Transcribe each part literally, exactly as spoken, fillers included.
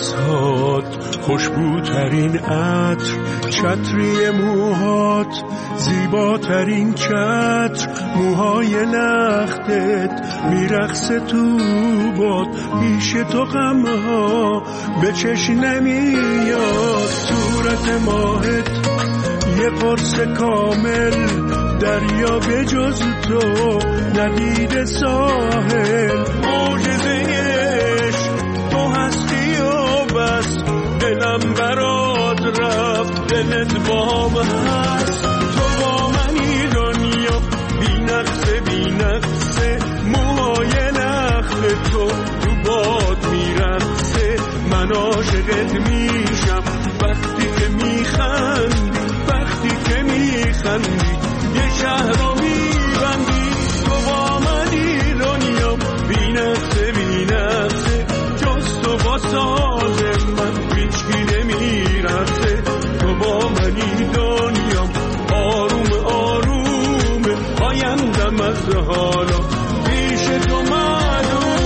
نفسهات، خوشبوترین عطر، چتری موهات، زیباترین چتر، موهای لختت میرقصه تو باد، پیش تو غمها به چشم نمیاد. صورت ماهت یه قرص کامل، دریا به جز تو ندید ساحل. معجزه عشق تو هستی و بس، دلم برات رفت دلت بام هست. تو با منی دنیا بی نقصه بی نقصه، موهای لخت تو تو باد میرقصه. من عاشقت میشم وقتی که میخندی، وقتی که میخندی یه شهر رو میبندی. تو با منی دنیا بی نقصه بی نقصه، جز تو با ساز من هیچکی نمیرسه. تو با منی دنیا آروم آروم، آیندم از حالا پیش تو معلومه.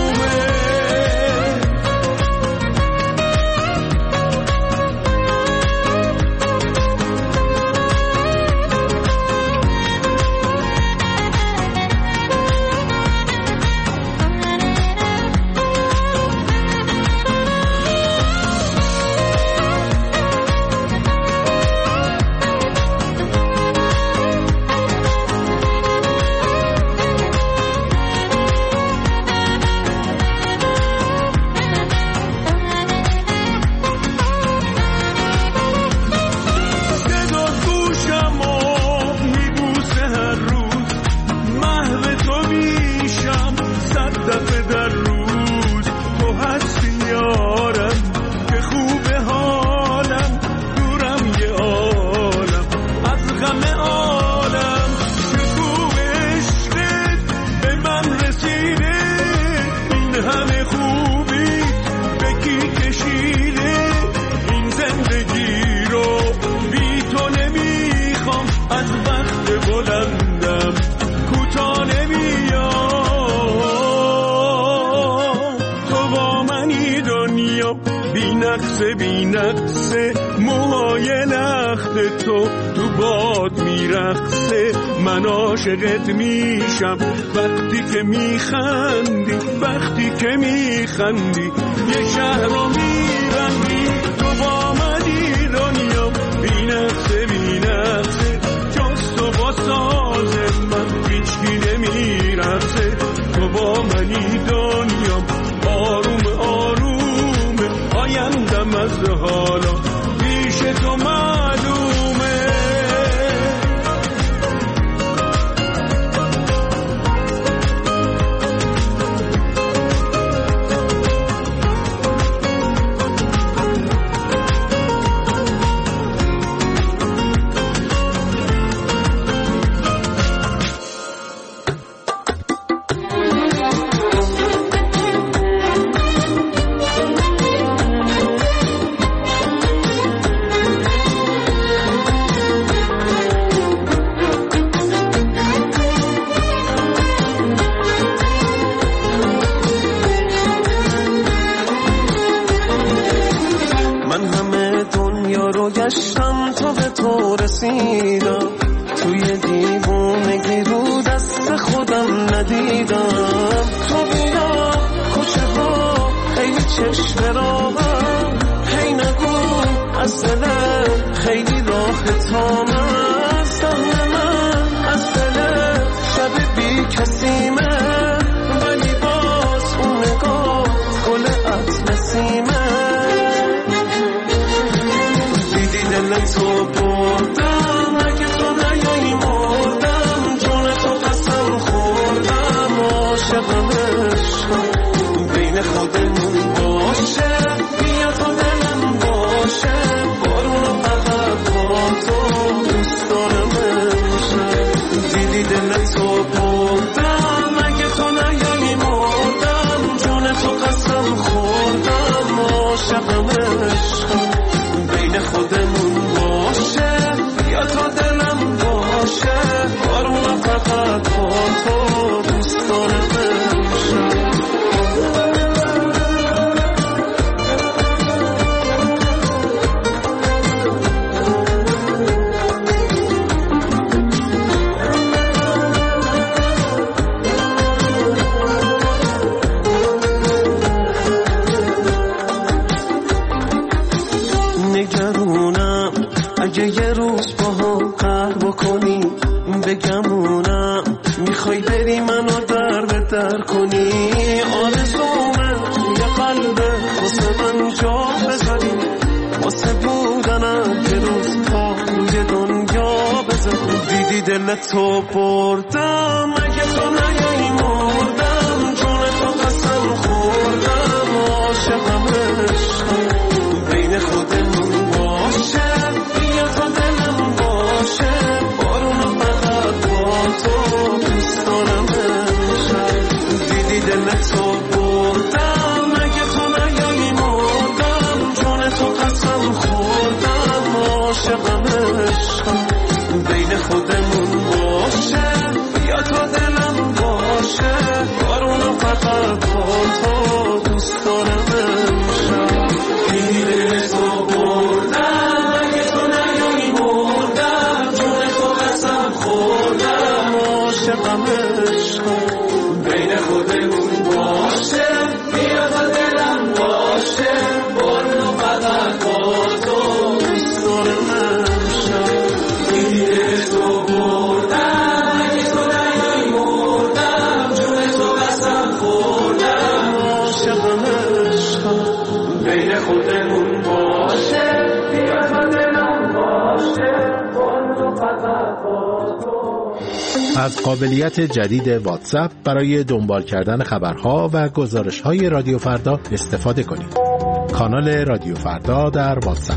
بی نقصه موهای لخت تو تو باد میرقصه. من عاشقت میشم وقتی که میخندی، وقتی که میخندی یه شهر رو میبندی. تو با منی دنیا بی نقصه بی نقصه، جز تو با ساز من هیچکی نمیرسه. تو با منی دنیا آروم آروم، آیندم از حالا پیش تو معلومه. گشتم تا به تو رسیدم، توی دیوونگی رو دست خودم ندیدم. تو بیا کوچه ها خیلی چشم راهم، هی نگو از دلم خیلی راه تامه. از دهن من از دلم شب بی کسیمه، ولی باز اون نگاه گل اطلسیمه. تو بردم اگه تو نیایی مردم، جون تو قسم خوردم. عاشقم عشقم بین خودمون باشه، بیا تا دلم باشه. بارون فقط با تو دوست دارم عشقم. دیدی دل تو بردم اگه تو نیایی مردم، جون تو قسم خوردم. عاشقم عشقم بین خودمون باشه. امروز با هم قهر بکنی بگمونم میخوای بری منو در به در کنی آرزومه توی قلبه واسه من جا بذاری واسه بودنم که روز پا روی دنیا بذاری دیدی دلتو بردم اگه تو نیایی مردم جون تو قسم خوردم عاشقم عشقم بین خودمون باشه بیا تا دلم باشه بارونو فقط با تو دوست دارم عشقم دیدی دلتو بردم اگه تو نیایی مردم جون تو قسم خوردم عاشقم عشقم بین خودمون باشه بیا تا دلم باشه بارونو فقط با تو دوست دارم عشقم دیدی دلتو بردم اگه تو نیایی مردم جون تو قسم خوردم عاشقم عشقم بین خودمون باشه بیا تا دلم باشه بارونو فقط با تو دوست دارم عشقم دیدی دلتو بردم اگه تو نیایی مردم جون تو قسم خوردم عاشقم عشقم بین خودمون باشه بیا تا دلم باشه بارونو فقط با تو. از قابلیت جدید واتساپ برای دنبال کردن خبرها و گزارش‌های رادیو فردا استفاده کنید. کانال رادیو فردا در واتساپ.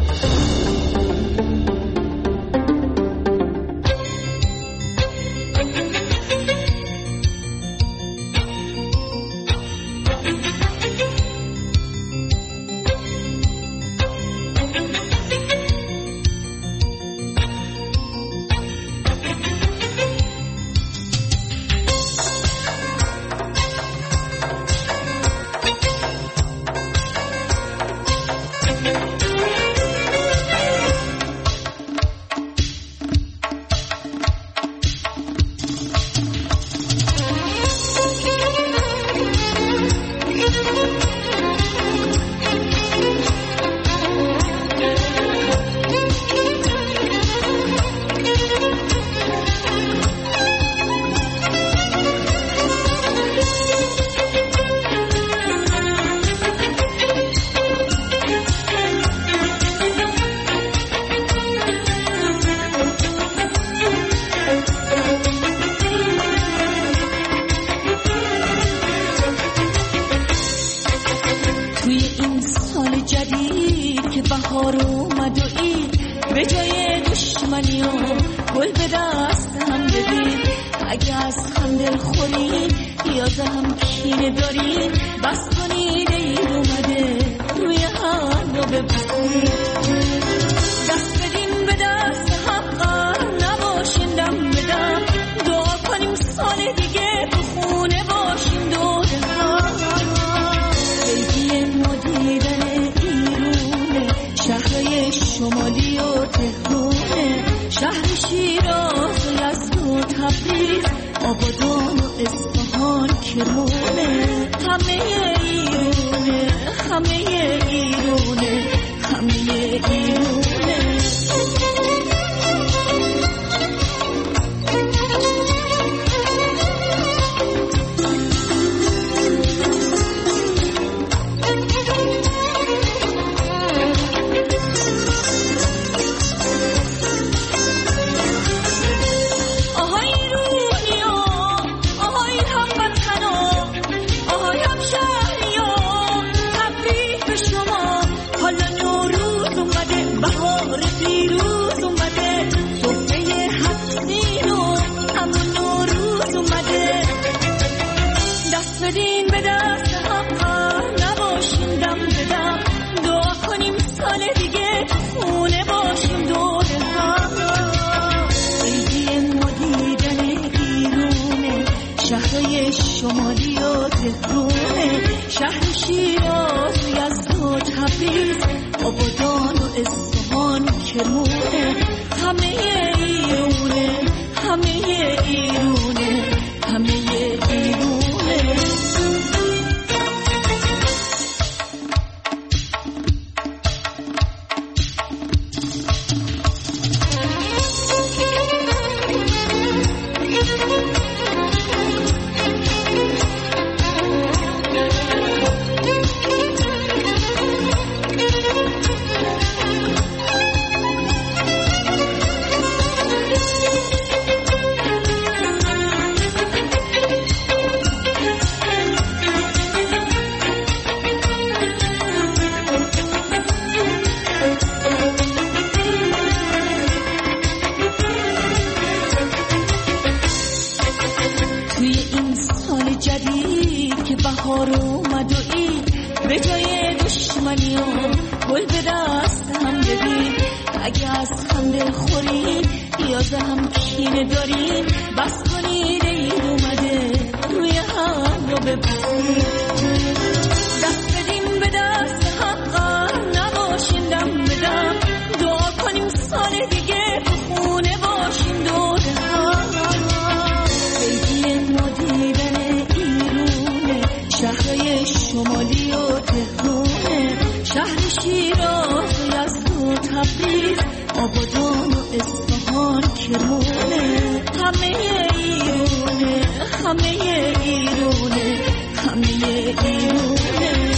بهار اومد و این به جای دشمنی و گل به دست هم بدیم. اگه از هم دل خوریم یا به هم کینه داریم بس کنید عید اومده روی هم رو ببریم. دست بدیم به دست حقا نباشیم دم بدم دعا کنیم سال دیگه تو خونه باشیم دور هم. بیدی ما دیدن ایرونه شهرهای شمالی و تهرونه شهر شیراز و یزد و تبریز آبادان و اصفهان کرمونه همه ایرونه همه ایرونه همه ایرونه.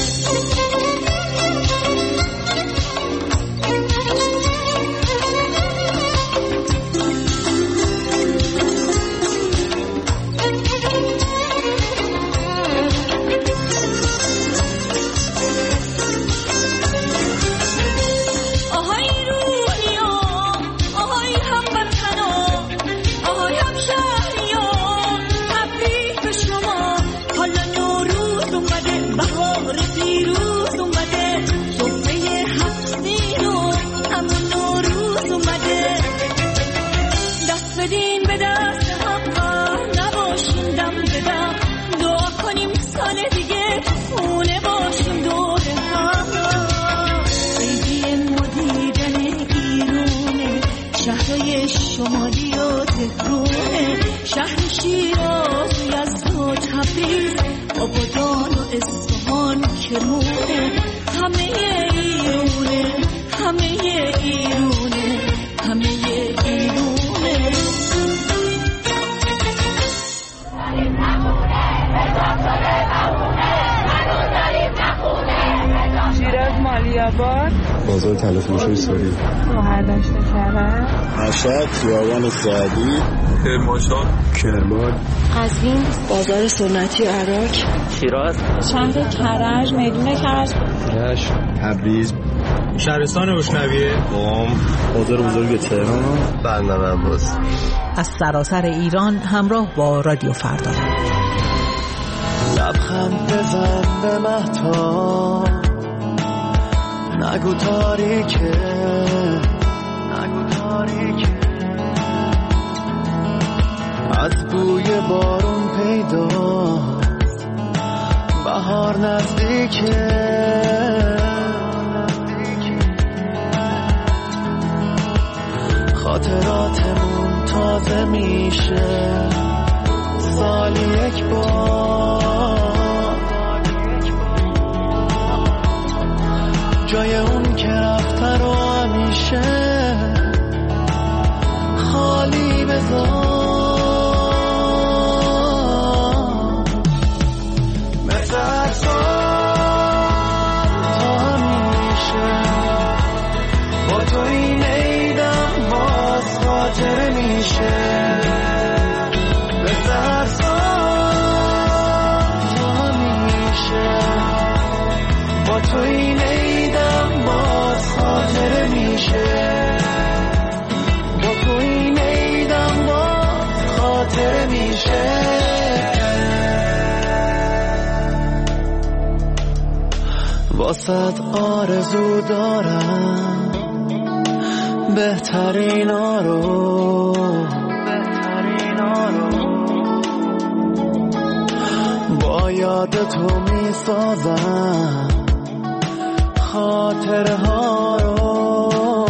شمالی و تهرونه شهر شیراز و یزد و تبریز آبادان و اصفهان کرمونه همه ایرونه همه ایرونه همه ایرونه. شیراز مالیاباد بازار تلفروشی سوری شهرداشت کرد مشهد خیابان سعدی کرمانشاه کرمان قزوین بازار سنتی عراق شیراز شهر کرج میدون کرج رشت تبریز شهرستان روشنویه قم بازار بزرگ تهران بندر عباس. از سراسر ایران همراه با رادیو فردا. لبخند بزن به مهتاب نگو تاریکه نگو تاریکه از بوی بارون پیداست بهار نزدیکه خاطراتمون تازه میشه سالی یک بار جای اون که رفته رو همیشه خالی بذار مثل تا همیشه با تو این عیدم باز خاطره میشه مثل تا همیشه با تو این عیدم باز خاطره میشه با تو این عیدم باز خاطره میشه. واسد آرزو دارم بهترین آرو بهترین آرو با یاد تو میسازم خاطره ها رو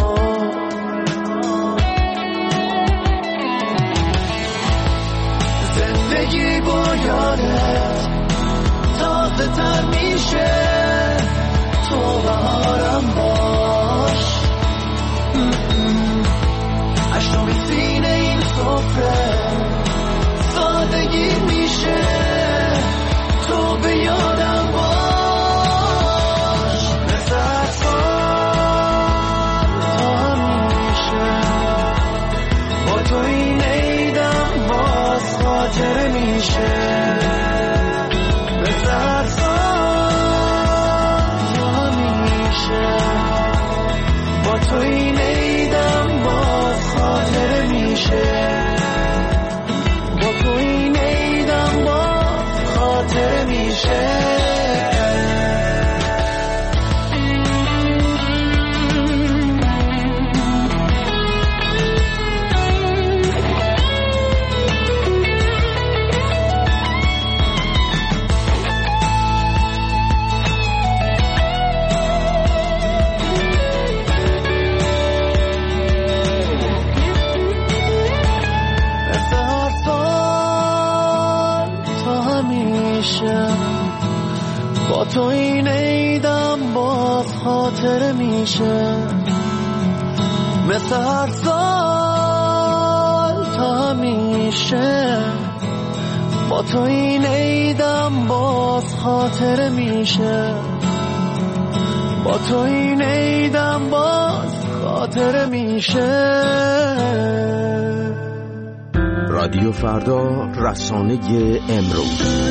زندگی با یادت تازه تر میشه تو بهارم باش اشتامی سینه این سفره سادگی میشه تو به یادم باش مثل اطفال تا همیشه با تو این عیدم باز خاطره میشه مثل اطفال تا همیشه با تو این عیدم باز خاطره میشه با تو این عیدم باز خاطره میشه. تو این عیدم باز خاطره میشه مثل هر سال تا همیشه با تو این عیدم باز خاطره میشه با تو این عیدم باز خاطره میشه. رادیو فردا، رسانه امروز.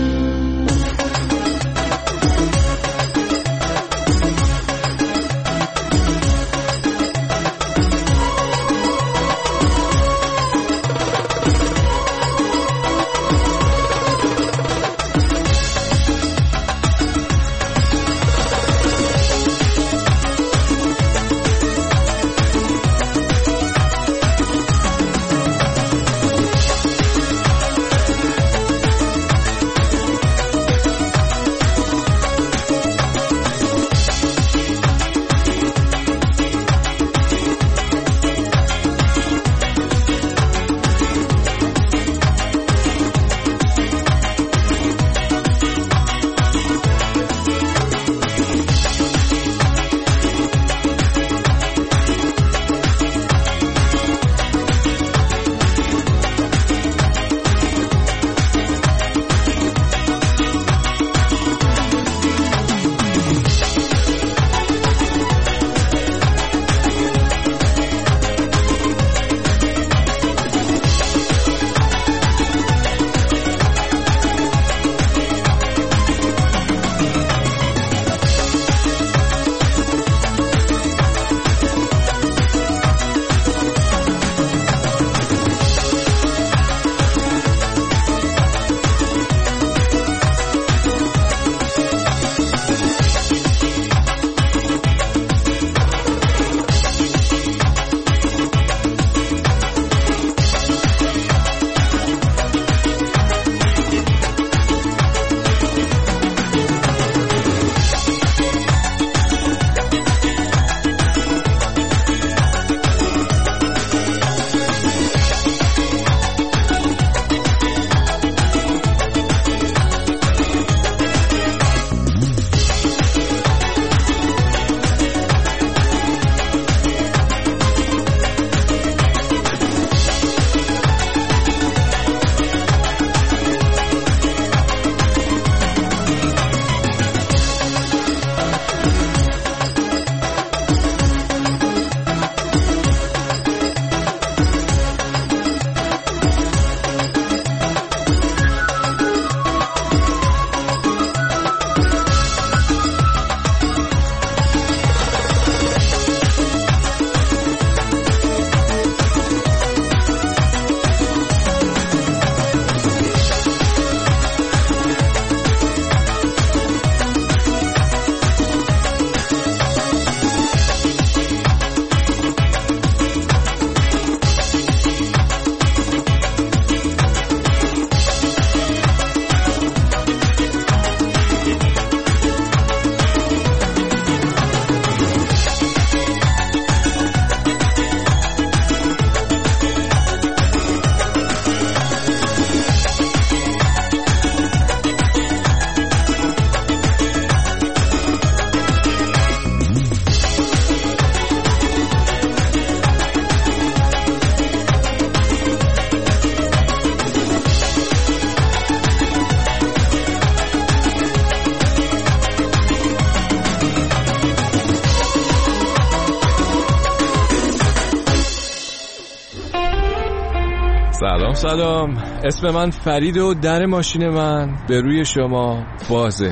سلام سلام، اسم من فرید و در ماشین من به روی شما بازه.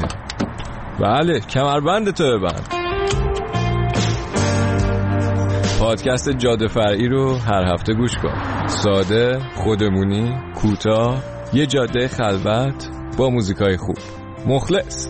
بله، کمربند تو ببند. پادکست جاده فرعی رو هر هفته گوش کن. ساده، خودمونی، کوتاه، یه جاده خلوت با موزیکای خوب. مخلص.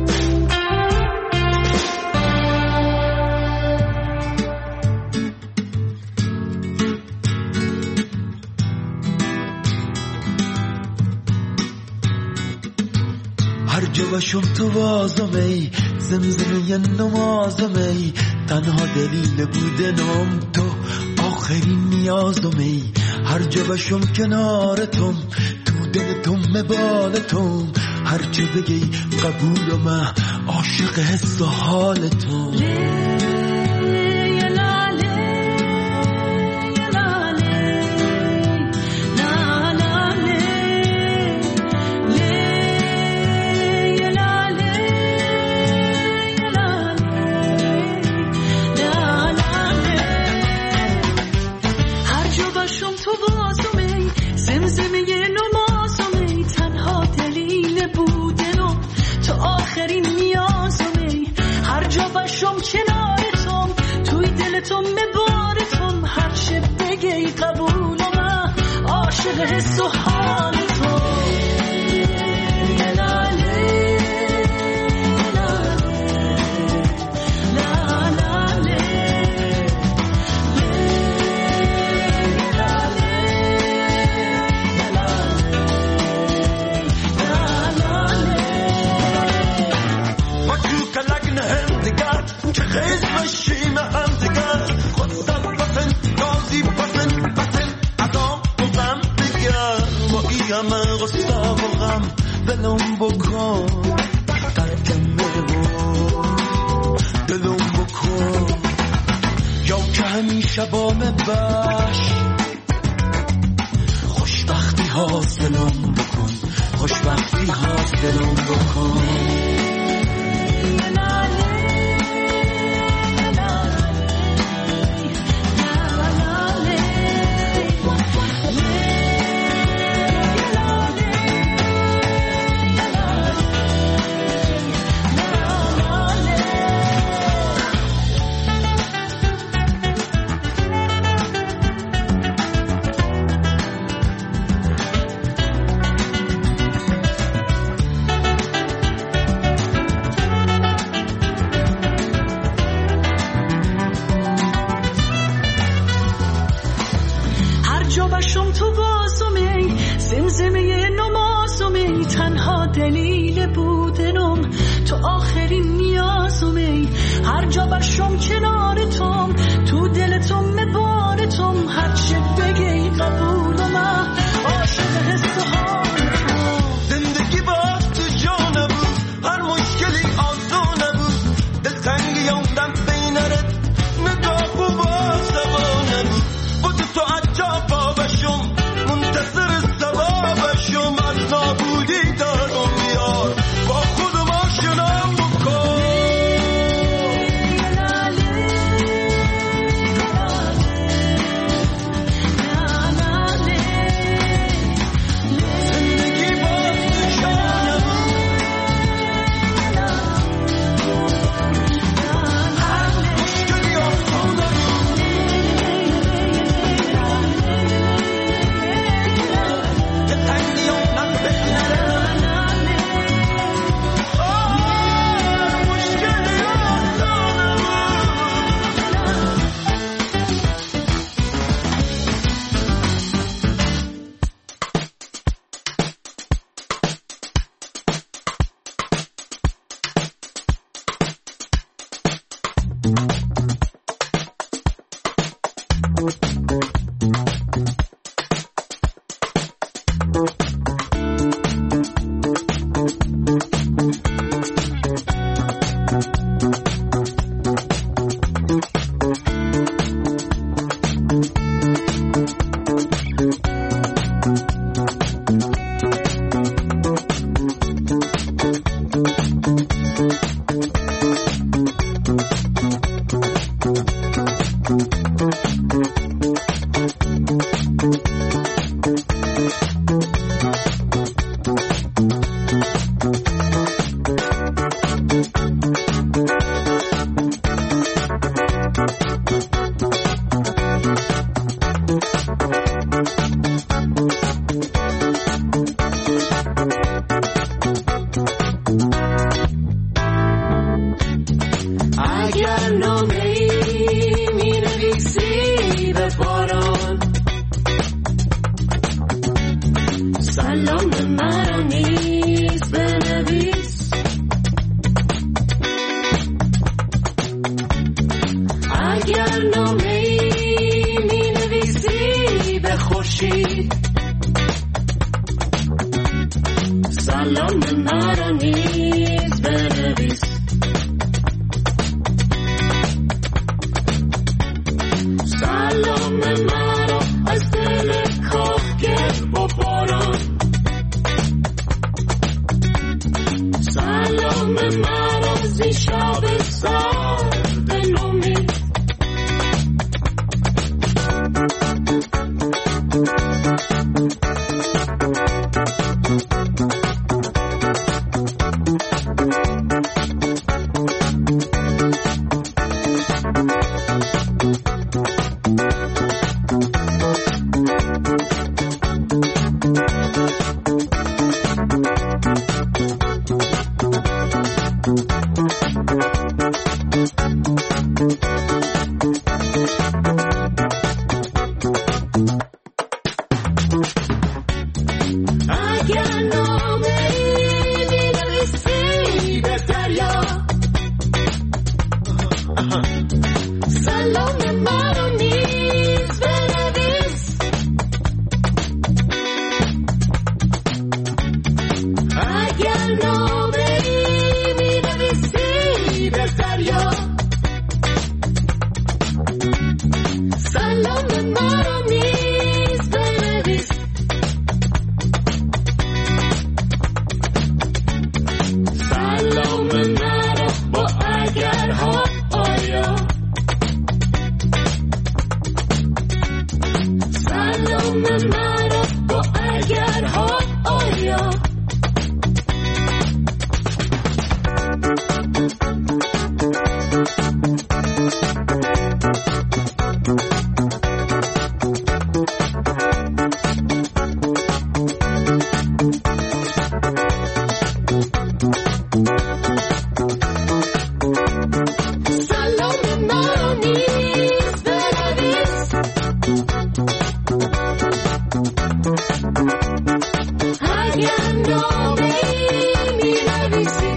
هر جا باشم تو وازمی، زمزمه نمازمی، تنها دلیل بودنم تو، آخرین نیازمی. هر جا باشم کنارتم، تو دل تو مبال تو هرچه بگی قبول و من عاشق حس و حال تو حس و حال تو ما تو کلک نهم دیگر که خیز بشیم هم دیگر خود سب بسن گازی بسن بسن ادام بزن با ایم غصه و غم دلم بکن قدمه و دلم بکن یا که همیشه با مبش خوشبختی حاصلم بکن خوشبختی حاصلم بکن سلام مرا نیز بنویس سلام مرا از دل کاهگل با باران سلام مرا زی شب سرد نومید I got no baby,